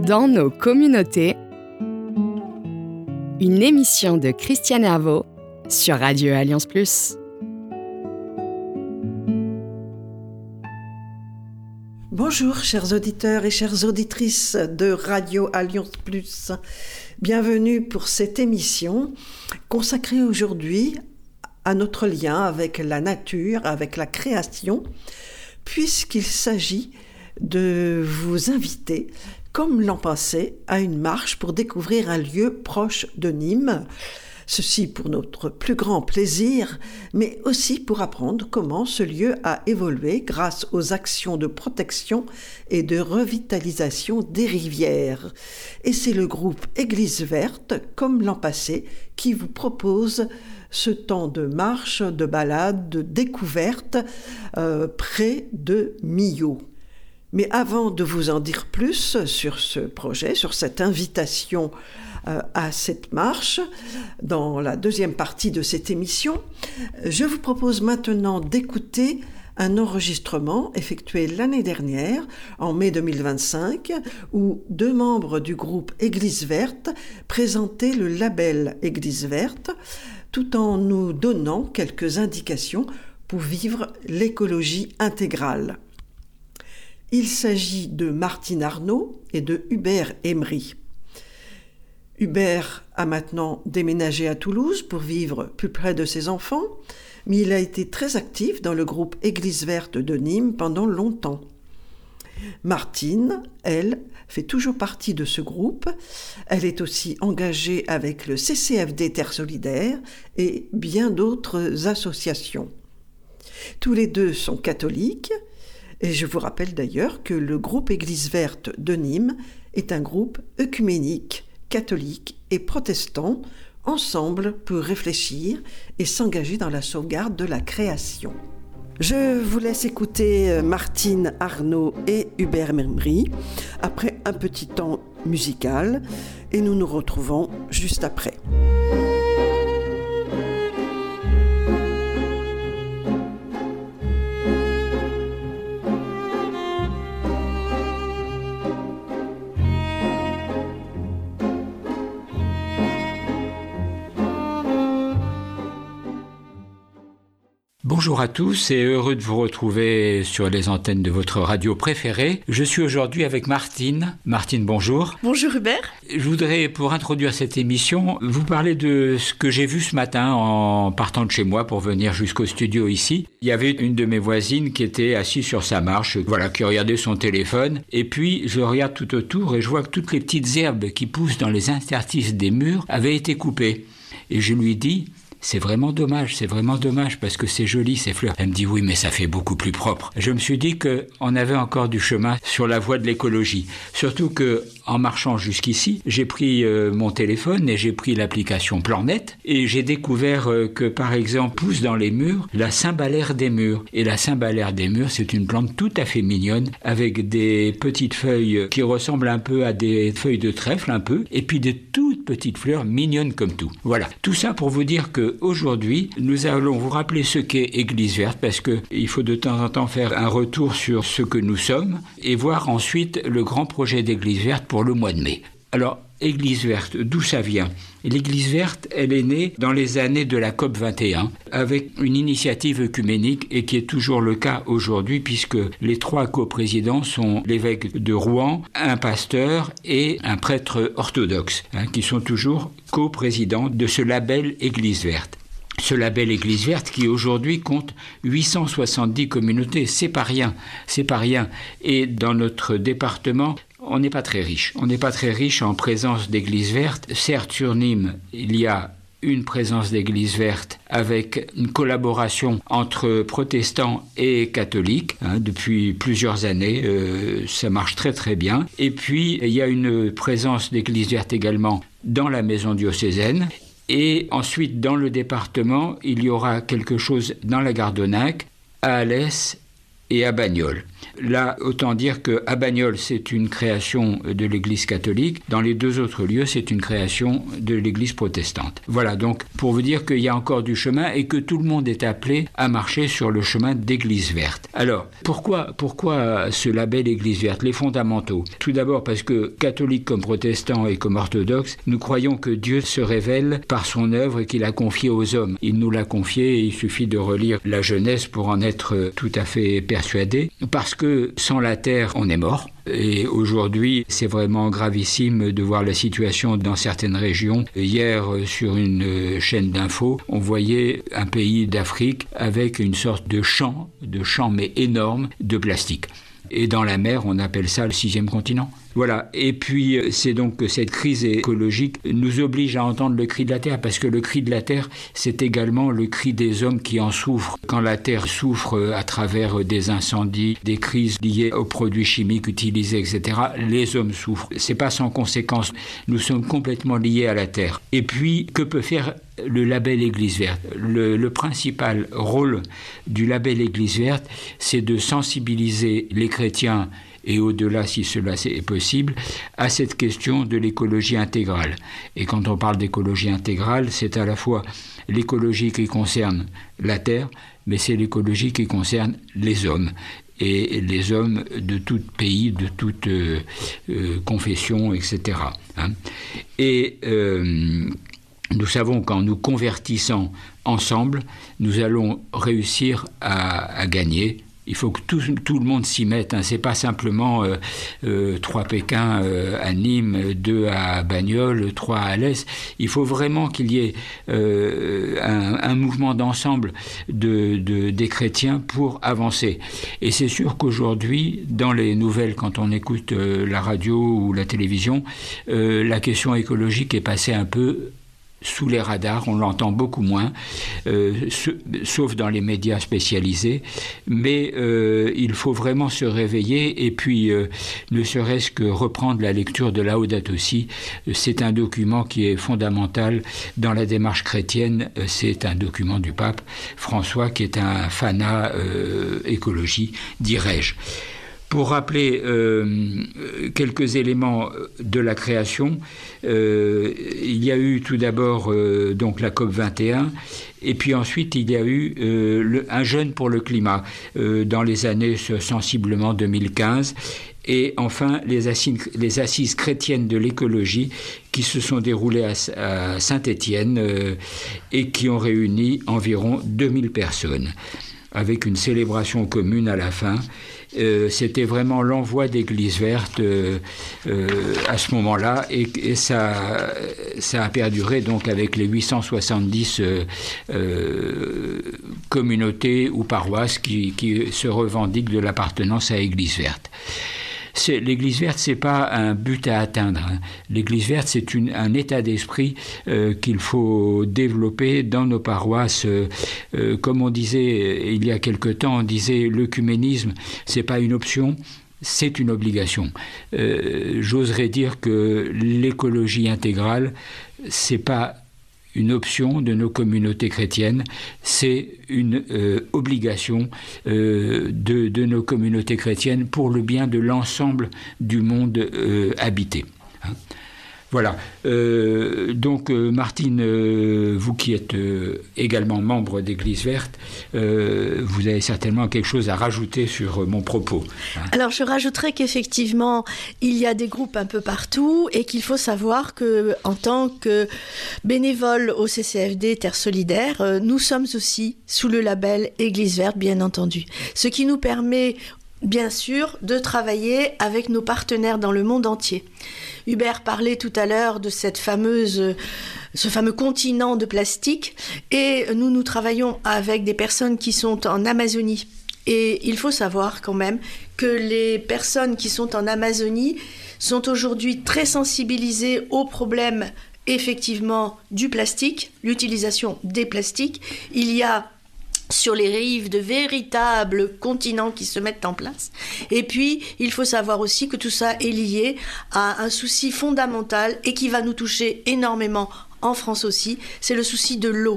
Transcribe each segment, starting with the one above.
Dans nos communautés, une émission de Christiane Herveau sur Radio Alliance Plus. Bonjour chers auditeurs et chères auditrices de Radio Alliance Plus. Bienvenue pour cette émission consacrée aujourd'hui à notre lien avec la nature, avec la création, puisqu'il s'agit de vous inviter, comme l'an passé, à une marche pour découvrir un lieu proche de Nîmes. Ceci pour notre plus grand plaisir, mais aussi pour apprendre comment ce lieu a évolué grâce aux actions de protection et de revitalisation des rivières. Et c'est le groupe Église Verte, comme l'an passé, qui vous propose ce temps de marche, de balade, de découverte près de Millau. Mais avant de vous en dire plus sur ce projet, sur cette invitation à cette marche, dans la deuxième partie de cette émission, je vous propose maintenant d'écouter un enregistrement effectué l'année dernière, en mai 2025, où deux membres du groupe Église Verte présentaient le label Église Verte, tout en nous donnant quelques indications pour vivre l'écologie intégrale. Il s'agit de Martine Arnaud et de Hubert Emery. Hubert a maintenant déménagé à Toulouse pour vivre plus près de ses enfants, mais il a été très actif dans le groupe Église Verte de Nîmes pendant longtemps. Martine, elle, fait toujours partie de ce groupe. Elle est aussi engagée avec le CCFD Terre Solidaire et bien d'autres associations. Tous les deux sont catholiques. Et je vous rappelle d'ailleurs que le groupe Église Verte de Nîmes est un groupe œcuménique, catholique et protestant, ensemble pour réfléchir et s'engager dans la sauvegarde de la création. Je vous laisse écouter Martine Arnaud et Hubert Emery après un petit temps musical et nous nous retrouvons juste après. Bonjour à tous et heureux de vous retrouver sur les antennes de votre radio préférée. Je suis aujourd'hui avec Martine. Martine, bonjour. Bonjour Hubert. Je voudrais, pour introduire cette émission, vous parler de ce que j'ai vu ce matin en partant de chez moi pour venir jusqu'au studio ici. Il y avait une de mes voisines qui était assise sur sa marche, qui regardait son téléphone. Et puis, je regarde tout autour et je vois que toutes les petites herbes qui poussent dans les interstices des murs avaient été coupées. Et je lui dis... C'est vraiment dommage parce que c'est joli ces fleurs. Elle me dit oui, mais ça fait beaucoup plus propre. Je me suis dit qu'on avait encore du chemin sur la voie de l'écologie. Surtout que en marchant jusqu'ici, j'ai pris mon téléphone et j'ai pris l'application Planète et j'ai découvert que par exemple pousse dans les murs la cymbalaire des murs. Et la cymbalaire des murs, c'est une plante tout à fait mignonne avec des petites feuilles qui ressemblent un peu à des feuilles de trèfle un peu et puis des toutes petites fleurs mignonnes comme tout. Voilà, tout ça pour vous dire que aujourd'hui, nous allons vous rappeler ce qu'est Église Verte parce qu'il faut de temps en temps faire un retour sur ce que nous sommes et voir ensuite le grand projet d'Église Verte pour le mois de mai. Alors, Église Verte, d'où ça vient ? L'Église Verte, elle est née dans les années de la COP 21 avec une initiative œcuménique et qui est toujours le cas aujourd'hui puisque les trois coprésidents sont l'évêque de Rouen, un pasteur et un prêtre orthodoxe qui sont toujours coprésidents de ce label Église Verte. Ce label Église Verte qui aujourd'hui compte 870 communautés, c'est pas rien. Et dans notre département, on n'est pas très riche. On n'est pas très riche en présence d'églises vertes. Certes, sur Nîmes, il y a une présence d'église verte avec une collaboration entre protestants et catholiques depuis plusieurs années. Ça marche très très bien. Et puis, il y a une présence d'église verte également dans la maison diocésaine. Et ensuite, dans le département, il y aura quelque chose dans la Gardonnac, à Alès et à Bagnols. Là, autant dire qu'à Bagnols, c'est une création de l'Église catholique. Dans les deux autres lieux, c'est une création de l'Église protestante. Voilà, donc pour vous dire qu'il y a encore du chemin et que tout le monde est appelé à marcher sur le chemin d'Église verte. Alors, pourquoi ce label Église verte? Les fondamentaux. Tout d'abord parce que, catholiques comme protestants et comme orthodoxes, nous croyons que Dieu se révèle par son œuvre et qu'il a confié aux hommes. Il nous l'a confié et il suffit de relire la Genèse pour en être tout à fait persuadé. Parce que sans la terre, on est mort. Et aujourd'hui, c'est vraiment gravissime de voir la situation dans certaines régions. Hier, sur une chaîne d'infos, on voyait un pays d'Afrique avec une sorte de champ mais énorme, de plastique. Et dans la mer, on appelle ça le 6e continent. Voilà. Et puis, c'est donc que cette crise écologique nous oblige à entendre le cri de la terre, parce que le cri de la terre, c'est également le cri des hommes qui en souffrent. Quand la terre souffre à travers des incendies, des crises liées aux produits chimiques utilisés, etc., les hommes souffrent. C'est pas sans conséquence. Nous sommes complètement liés à la terre. Et puis, que peut faire le label Église verte? Le principal rôle du label Église verte, c'est de sensibiliser les chrétiens et au-delà, si cela est possible, à cette question de l'écologie intégrale. Et quand on parle d'écologie intégrale, c'est à la fois l'écologie qui concerne la terre, mais c'est l'écologie qui concerne les hommes. Et les hommes de tout pays, de toute confession, etc. Et nous savons qu'en nous convertissant ensemble, nous allons réussir à gagner. Il faut que tout le monde s'y mette. C'est pas simplement 3 Pékin à Nîmes, 2 à Bagnols, 3 à Alès. Il faut vraiment qu'il y ait un mouvement d'ensemble des chrétiens pour avancer. Et c'est sûr qu'aujourd'hui, dans les nouvelles, quand on écoute la radio ou la télévision, la question écologique est passée un peu sous les radars, on l'entend beaucoup moins, sauf dans les médias spécialisés, mais il faut vraiment se réveiller et puis ne serait-ce que reprendre la lecture de Laudato Si. C'est un document qui est fondamental dans la démarche chrétienne, c'est un document du pape François qui est un fanat écologie, dirais-je. Pour rappeler quelques éléments de la création, il y a eu tout d'abord donc la COP21, et puis ensuite il y a eu un jeûne pour le climat dans les années sensiblement 2015, et enfin les assises chrétiennes de l'écologie qui se sont déroulées à Saint-Étienne et qui ont réuni environ 2000 personnes, avec une célébration commune à la fin. C'était vraiment l'envoi d'Église verte à ce moment-là, et ça a perduré donc avec les 870 communautés ou paroisses qui se revendiquent de l'appartenance à Église verte. L'Église verte, c'est pas un but à atteindre. L'Église verte, c'est un état d'esprit qu'il faut développer dans nos paroisses. Comme on disait il y a quelque temps, on disait l'œcuménisme, c'est pas une option, c'est une obligation. J'oserais dire que l'écologie intégrale, c'est pas une option de nos communautés chrétiennes, c'est une obligation de nos communautés chrétiennes pour le bien de l'ensemble du monde habité. Voilà. Donc, Martine, vous qui êtes également membre d'Église verte, vous avez certainement quelque chose à rajouter sur mon propos. Alors, je rajouterais qu'effectivement, il y a des groupes un peu partout et qu'il faut savoir qu'en tant que bénévole au CCFD Terre Solidaire, nous sommes aussi sous le label Église verte, bien entendu. Ce qui nous permet, bien sûr, de travailler avec nos partenaires dans le monde entier. Hubert parlait tout à l'heure de ce fameux continent de plastique, et nous travaillons avec des personnes qui sont en Amazonie. Et il faut savoir quand même que les personnes qui sont en Amazonie sont aujourd'hui très sensibilisées au problème, effectivement, du plastique, l'utilisation des plastiques. Il y a sur les rives de véritables continents qui se mettent en place. Et puis, il faut savoir aussi que tout ça est lié à un souci fondamental et qui va nous toucher énormément en France aussi, c'est le souci de l'eau.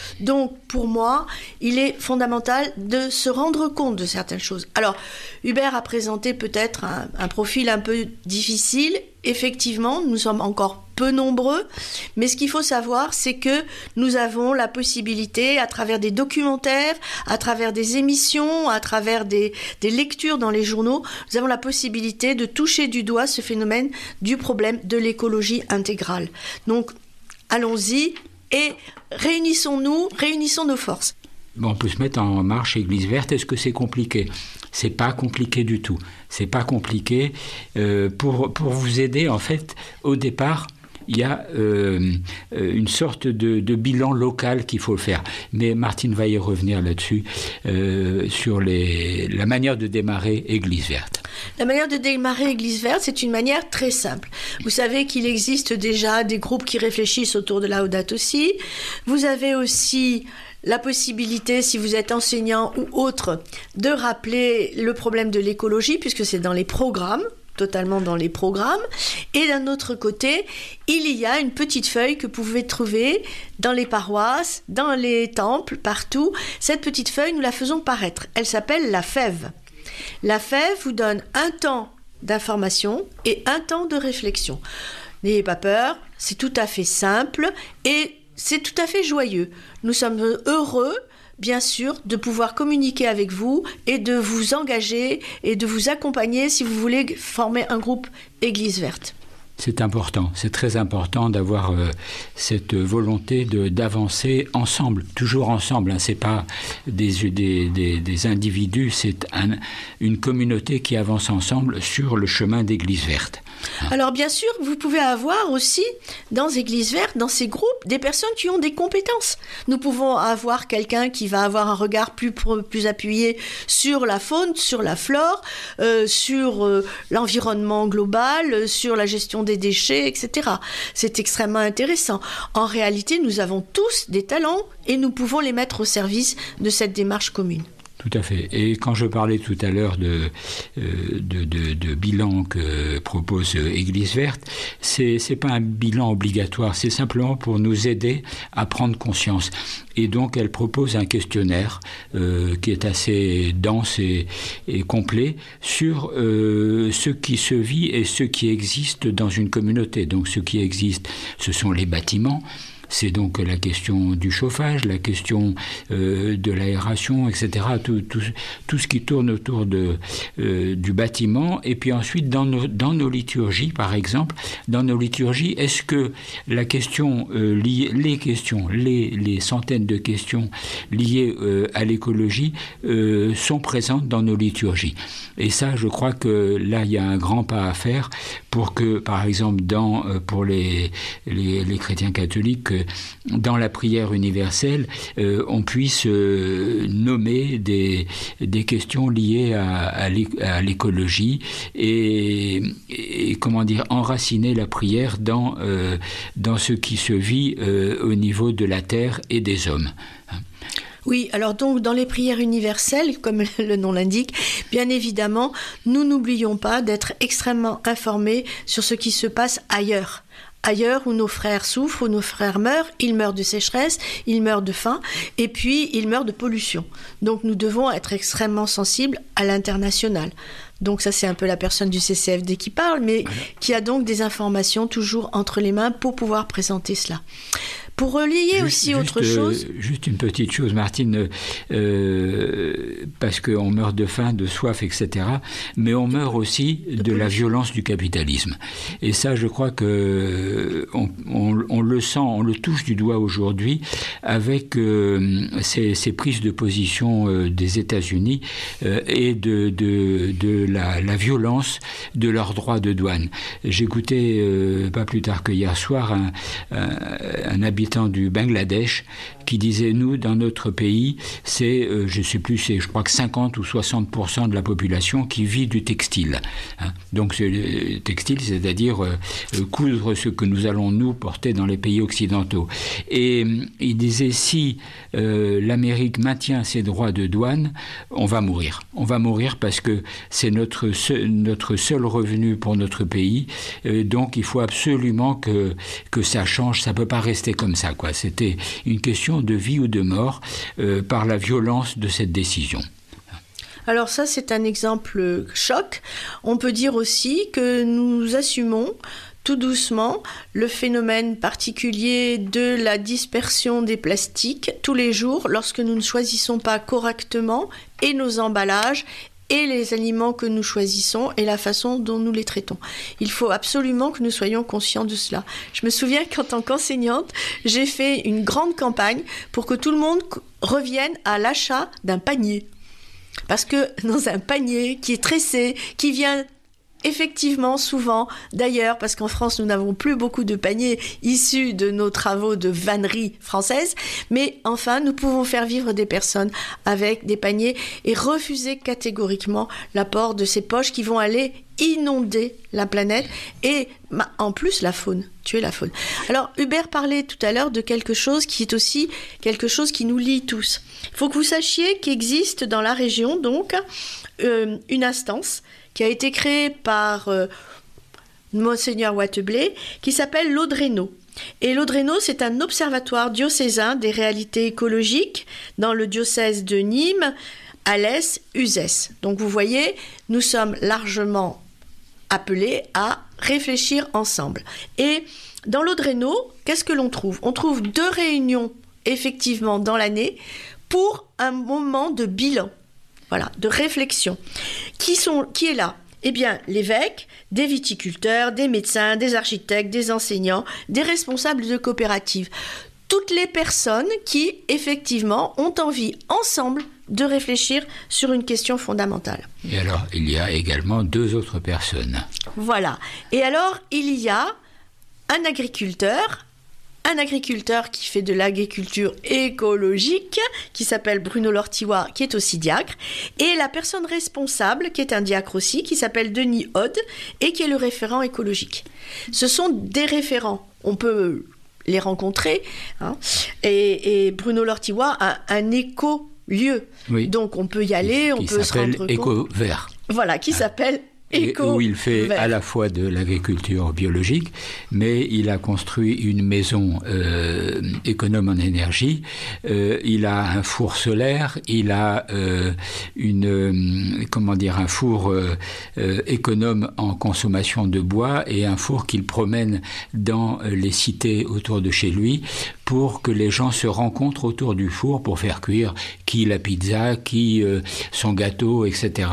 Donc, pour moi, il est fondamental de se rendre compte de certaines choses. Alors, Hubert a présenté peut-être un profil un peu difficile. Effectivement, nous sommes encore peu nombreux, mais ce qu'il faut savoir, c'est que nous avons la possibilité, à travers des documentaires, à travers des émissions, à travers des lectures dans les journaux, nous avons la possibilité de toucher du doigt ce phénomène du problème de l'écologie intégrale. Donc, allons-y et réunissons nos forces. Bon, on peut se mettre en marche Église verte. Est-ce que c'est compliqué ? C'est pas compliqué du tout. C'est pas compliqué. Pour vous aider, en fait, au départ, il y a une sorte de bilan local qu'il faut faire. Mais Martine va y revenir là-dessus, sur la manière de démarrer Église verte. La manière de démarrer Église verte, c'est une manière très simple. Vous savez qu'il existe déjà des groupes qui réfléchissent autour de Laudato Si. Vous avez aussi la possibilité, si vous êtes enseignant ou autre, de rappeler le problème de l'écologie, puisque c'est dans les programmes, totalement dans les programmes. Et d'un autre côté, il y a une petite feuille que vous pouvez trouver dans les paroisses, dans les temples, partout. Cette petite feuille, nous la faisons paraître. Elle s'appelle la fève. La fève vous donne un temps d'information et un temps de réflexion. N'ayez pas peur, c'est tout à fait simple et c'est tout à fait joyeux. Nous sommes heureux, bien sûr, de pouvoir communiquer avec vous et de vous engager et de vous accompagner si vous voulez former un groupe Église verte. C'est important, c'est très important d'avoir cette volonté d'avancer ensemble, toujours ensemble. Hein. C'est pas des individus, c'est une communauté qui avance ensemble sur le chemin d'Église verte. Alors bien sûr, vous pouvez avoir aussi dans Église verte, dans ces groupes, des personnes qui ont des compétences. Nous pouvons avoir quelqu'un qui va avoir un regard plus appuyé sur la faune, sur la flore, sur l'environnement global, sur la gestion des déchets, etc. C'est extrêmement intéressant. En réalité, nous avons tous des talents et nous pouvons les mettre au service de cette démarche commune. Tout à fait. Et quand je parlais tout à l'heure de bilan que propose Église verte, c'est pas un bilan obligatoire, c'est simplement pour nous aider à prendre conscience. Et donc elle propose un questionnaire qui est assez dense et complet sur ce qui se vit et ce qui existe dans une communauté. Donc ce qui existe, ce sont les bâtiments. C'est donc la question du chauffage, la question de l'aération, etc. Tout ce qui tourne autour du bâtiment. Et puis ensuite, dans nos liturgies, par exemple, dans nos liturgies, est-ce que la question, les centaines de questions liées à l'écologie sont présentes dans nos liturgies? Et ça, je crois que là, il y a un grand pas à faire pour que, par exemple, pour les chrétiens catholiques, dans la prière universelle, on puisse nommer des questions liées à l'écologie et comment dire, enraciner la prière dans ce qui se vit au niveau de la terre et des hommes. Oui, alors donc dans les prières universelles, comme le nom l'indique, bien évidemment, nous n'oublions pas d'être extrêmement informés sur ce qui se passe ailleurs. Ailleurs où nos frères souffrent, où nos frères meurent, ils meurent de sécheresse, ils meurent de faim, et puis ils meurent de pollution. Donc nous devons être extrêmement sensibles à l'international. Donc ça, c'est un peu la personne du CCFD qui parle, mais qui a donc des informations toujours entre les mains pour pouvoir présenter cela. Pour relier aussi autre chose... Juste une petite chose, Martine, parce qu'on meurt de faim, de soif, etc. Mais on meurt aussi de la violence du capitalisme. Et ça, je crois que on le sent, on le touche du doigt aujourd'hui avec ces prises de position des États-Unis et de la violence de leurs droits de douane. J'écoutais pas plus tard que hier soir un habitant du Bangladesh qui disait, nous, dans notre pays, c'est, je crois que 50 ou 60% de la population qui vit du textile. Hein. Donc, le textile, c'est-à-dire coudre ce que nous allons, nous, porter dans les pays occidentaux. Et il disait, si l'Amérique maintient ses droits de douane, on va mourir. On va mourir parce que c'est notre seul revenu pour notre pays. Donc, il faut absolument que ça change. Ça ne peut pas rester comme ça, quoi. C'était une question question de vie ou de mort par la violence de cette décision. Alors ça, c'est un exemple choc. On peut dire aussi que nous assumons tout doucement le phénomène particulier de la dispersion des plastiques tous les jours lorsque nous ne choisissons pas correctement et nos emballages et les aliments que nous choisissons et la façon dont nous les traitons. Il faut absolument que nous soyons conscients de cela. Je me souviens qu'en tant qu'enseignante, j'ai fait une grande campagne pour que tout le monde revienne à l'achat d'un panier. Parce que dans un panier qui est tressé, qui vient effectivement souvent d'ailleurs, parce qu'en France nous n'avons plus beaucoup de paniers issus de nos travaux de vannerie française, mais enfin nous pouvons faire vivre des personnes avec des paniers et refuser catégoriquement l'apport de ces poches qui vont aller inonder la planète et en plus la faune, tuer la faune. Alors Hubert parlait tout à l'heure de quelque chose qui est aussi quelque chose qui nous lie tous. Il faut que vous sachiez qu'existe dans la région donc une instance qui a été créée par Monseigneur Wateblé, qui s'appelle l'Audreno. Et l'Audreno, c'est un observatoire diocésain des réalités écologiques dans le diocèse de Nîmes, Alès, Uzès. Donc vous voyez, nous sommes largement appelés à réfléchir ensemble. Et dans l'Audreno, qu'est-ce que l'on trouve ? On trouve 2 réunions, effectivement, dans l'année, pour un moment de bilan. Voilà, de réflexion. Qui est là ? Eh bien, l'évêque, des viticulteurs, des médecins, des architectes, des enseignants, des responsables de coopératives. Toutes les personnes qui, effectivement, ont envie, ensemble, de réfléchir sur une question fondamentale. Et alors, il y a également 2 autres personnes. Voilà. Et alors, il y a un agriculteur qui fait de l'agriculture écologique, qui s'appelle Bruno Lortiwa, qui est aussi diacre, et la personne responsable, qui est un diacre aussi, qui s'appelle Denis Hode, et qui est le référent écologique. Ce sont des référents, on peut les rencontrer, hein, et Bruno Lortiwa a un écolieu, oui. Donc on peut y aller, on peut se rendre compte. Éco-vert. Voilà, qui s'appelle où il fait à la fois de l'agriculture biologique, mais il a construit une maison économe en énergie, il a un four solaire, il a un four économe en consommation de bois et un four qu'il promène dans les cités autour de chez lui pour que les gens se rencontrent autour du four pour faire cuire qui la pizza, qui son gâteau, etc.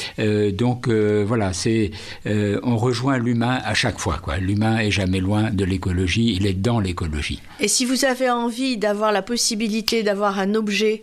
Voilà, on rejoint l'humain à chaque fois, quoi. L'humain est jamais loin de l'écologie, il est dans l'écologie. Et si vous avez envie d'avoir la possibilité d'avoir un objet,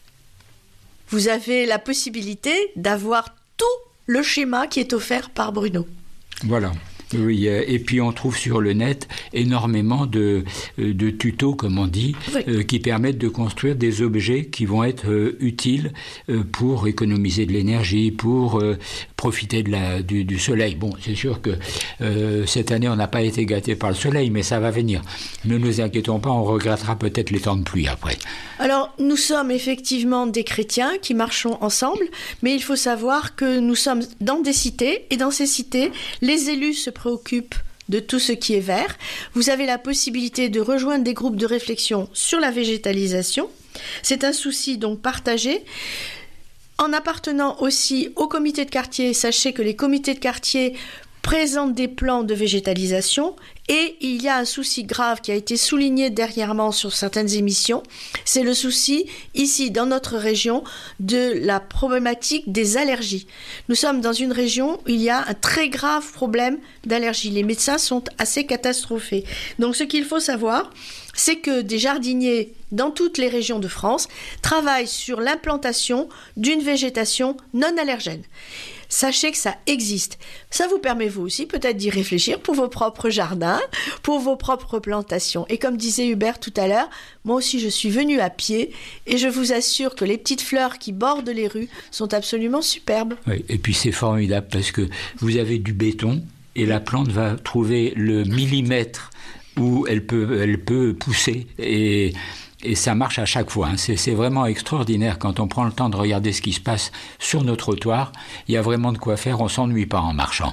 vous avez la possibilité d'avoir tout le schéma qui est offert par Bruno. Voilà. Oui, et puis on trouve sur le net énormément de tutos, comme on dit, oui. Qui permettent de construire des objets qui vont être utiles pour économiser de l'énergie, pour profiter du soleil. Bon, c'est sûr que cette année, on n'a pas été gâtés par le soleil, mais ça va venir. Ne nous inquiétons pas, on regrettera peut-être les temps de pluie après. Alors, nous sommes effectivement des chrétiens qui marchons ensemble, mais il faut savoir que nous sommes dans des cités, et dans ces cités, les élus se préoccupent de tout ce qui est vert. Vous avez la possibilité de rejoindre des groupes de réflexion sur la végétalisation. C'est un souci donc partagé. En appartenant aussi au comité de quartier, sachez que les comités de quartier présentent des plans de végétalisation et il y a un souci grave qui a été souligné dernièrement sur certaines émissions, c'est le souci ici dans notre région de la problématique des allergies. Nous sommes dans une région où il y a un très grave problème d'allergie. Les médecins sont assez catastrophés. Donc ce qu'il faut savoir, c'est que des jardiniers dans toutes les régions de France travaillent sur l'implantation d'une végétation non allergène. Sachez que ça existe. Ça vous permet vous aussi peut-être d'y réfléchir pour vos propres jardins, pour vos propres plantations. Et comme disait Hubert tout à l'heure, moi aussi je suis venue à pied et je vous assure que les petites fleurs qui bordent les rues sont absolument superbes. Oui, et puis c'est formidable parce que vous avez du béton et la plante va trouver le millimètre où elle peut pousser et ça marche à chaque fois. C'est vraiment extraordinaire quand on prend le temps de regarder ce qui se passe sur nos trottoirs. Il y a vraiment de quoi faire, on ne s'ennuie pas en marchant.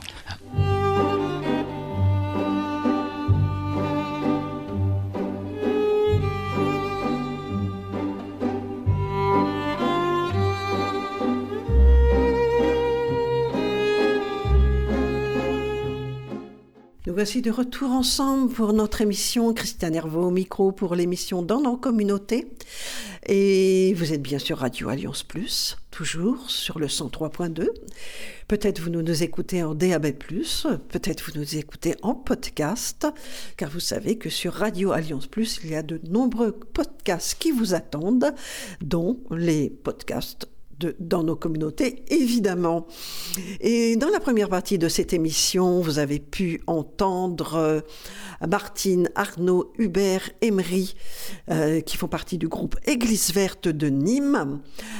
Nous voici de retour ensemble pour notre émission. Christiane Hervaux au micro pour l'émission Dans nos communautés. Et vous êtes bien sûr Radio Alliance Plus, toujours sur le 103.2. Peut-être vous nous écoutez en DAB+, peut-être vous nous écoutez en podcast, car vous savez que sur Radio Alliance Plus, il y a de nombreux podcasts qui vous attendent, dont les podcasts dans nos communautés, évidemment. Et dans la première partie de cette émission, vous avez pu entendre Martine, Arnaud, Hubert, Emery, qui font partie du groupe Église Verte de Nîmes.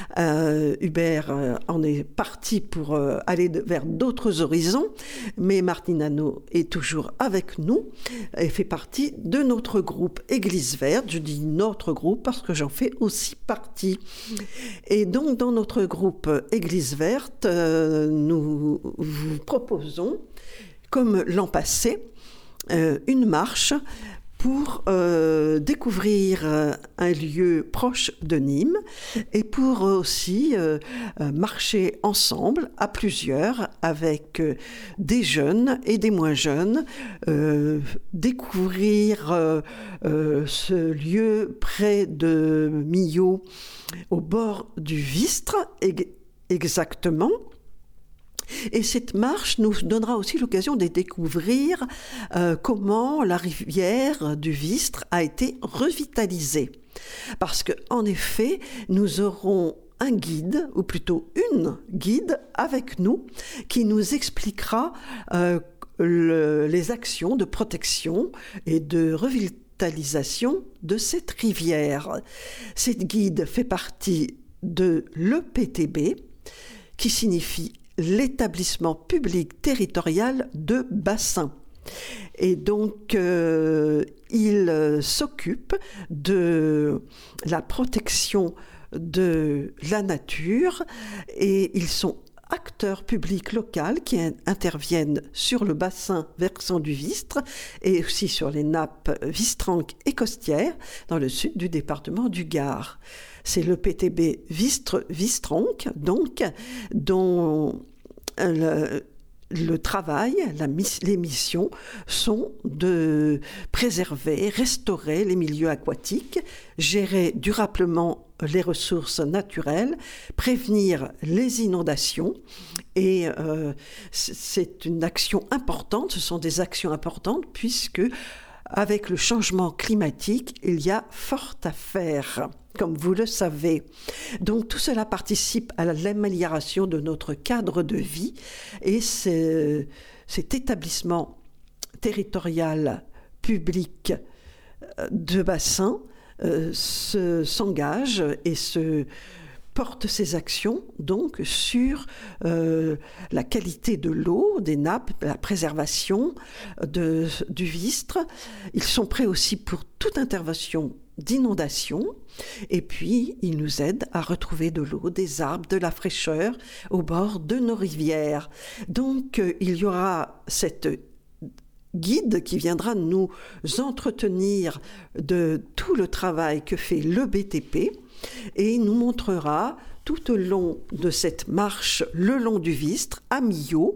Hubert en est parti pour aller vers d'autres horizons, mais Martine Arnaud est toujours avec nous et fait partie de notre groupe Église Verte. Je dis notre groupe parce que j'en fais aussi partie. Et donc, dans notre groupe Église Verte, nous vous proposons, comme l'an passé, une marche pour découvrir un lieu proche de Nîmes et pour aussi marcher ensemble à plusieurs avec des jeunes et des moins jeunes, découvrir ce lieu près de Millau, au bord du Vistre exactement. Et cette marche nous donnera aussi l'occasion de découvrir comment la rivière du Vistre a été revitalisée. Parce qu'en effet, nous aurons un guide, ou plutôt une guide avec nous, qui nous expliquera les actions de protection et de revitalisation de cette rivière. Cette guide fait partie de l'EPTB, qui signifie l'établissement public territorial de bassin. Et donc, il s'occupe de la protection de la nature et ils sont acteurs publics locaux qui interviennent sur le bassin versant du Vistre et aussi sur les nappes vistranques et costières dans le sud du département du Gard. C'est le PTB Vistre-Vistranque, donc, dont le travail, les missions sont de préserver, restaurer les milieux aquatiques, gérer durablement les ressources naturelles, prévenir les inondations. Et c'est une action importante, ce sont des actions importantes puisque avec le changement climatique, il y a fort à faire, comme vous le savez. Donc tout cela participe à l'amélioration de notre cadre de vie et cet établissement territorial public de bassin s'engage et porte ses actions donc sur la qualité de l'eau, des nappes, la préservation du Vistre. Ils sont prêts aussi pour toute intervention d'inondation et puis ils nous aident à retrouver de l'eau, des arbres, de la fraîcheur au bord de nos rivières. Donc il y aura cette guide qui viendra nous entretenir de tout le travail que fait le BTP et nous montrera tout au long de cette marche le long du Vistre à Millau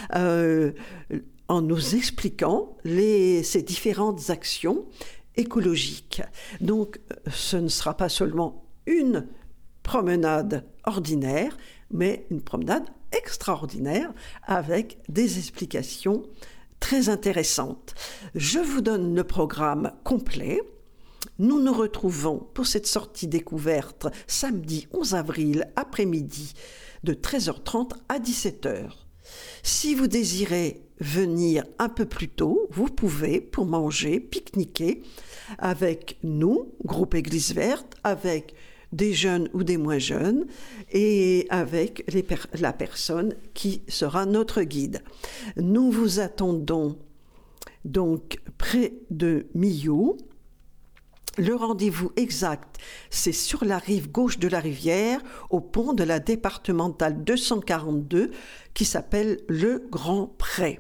en nous expliquant ces différentes actions écologiques. Donc ce ne sera pas seulement une promenade ordinaire mais une promenade extraordinaire avec des explications très intéressantes. Je vous donne le programme complet. Nous nous retrouvons pour cette sortie découverte samedi 11 avril après-midi de 13h30 à 17h. Si vous désirez venir un peu plus tôt, vous pouvez pour manger, pique-niquer avec nous, groupe Église Verte, avec des jeunes ou des moins jeunes et avec la personne qui sera notre guide. Nous vous attendons donc près de Millau. Le rendez-vous exact, c'est sur la rive gauche de la rivière, au pont de la départementale 242, qui s'appelle le Grand Pré.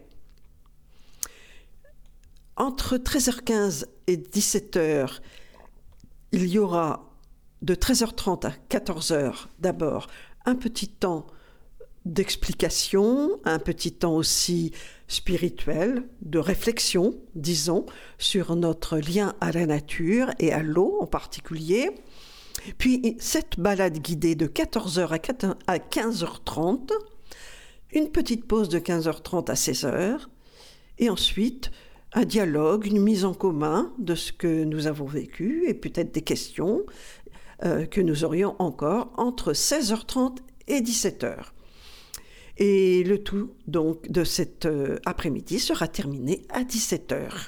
Entre 13h15 et 17h, il y aura de 13h30 à 14h d'abord un petit temps d'explication, un petit temps aussi spirituel, de réflexion, disons, sur notre lien à la nature et à l'eau en particulier. Puis cette balade guidée de 14h à 15h30, une petite pause de 15h30 à 16h, et ensuite un dialogue, une mise en commun de ce que nous avons vécu et peut-être des questions que nous aurions encore entre 16h30 et 17h. Et le tout donc de cet après-midi sera terminé à 17h.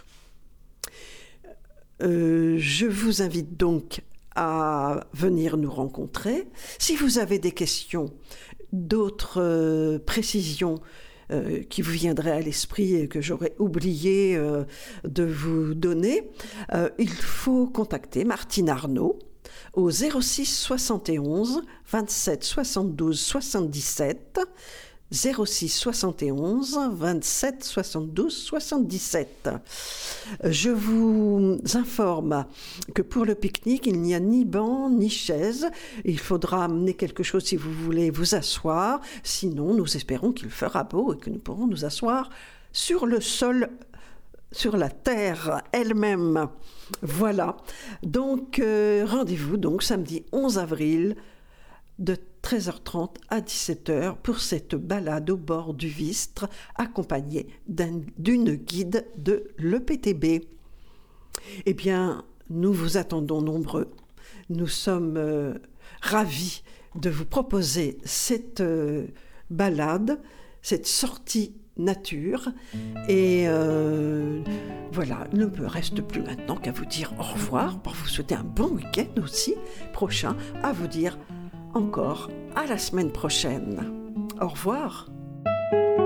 Je vous invite donc à venir nous rencontrer. Si vous avez des questions, d'autres précisions qui vous viendraient à l'esprit et que j'aurais oublié de vous donner, il faut contacter Martine Arnaud au 06 71 27 72 77, 06 71 27 72 77. Je vous informe que pour le pique-nique, il n'y a ni banc ni chaise. Il faudra amener quelque chose si vous voulez vous asseoir. Sinon, nous espérons qu'il fera beau et que nous pourrons nous asseoir sur le sol, sur la terre elle-même. Voilà. Donc, rendez-vous donc samedi 11 avril de 13h30 à 17h pour cette balade au bord du Vistre accompagnée d'une guide de l'EPTB. Eh bien, nous vous attendons nombreux. Nous sommes ravis de vous proposer cette balade, cette sortie nature. Et voilà, il ne me reste plus maintenant qu'à vous dire au revoir, pour vous souhaiter un bon week-end aussi prochain, à vous dire encore à la semaine prochaine. Au revoir.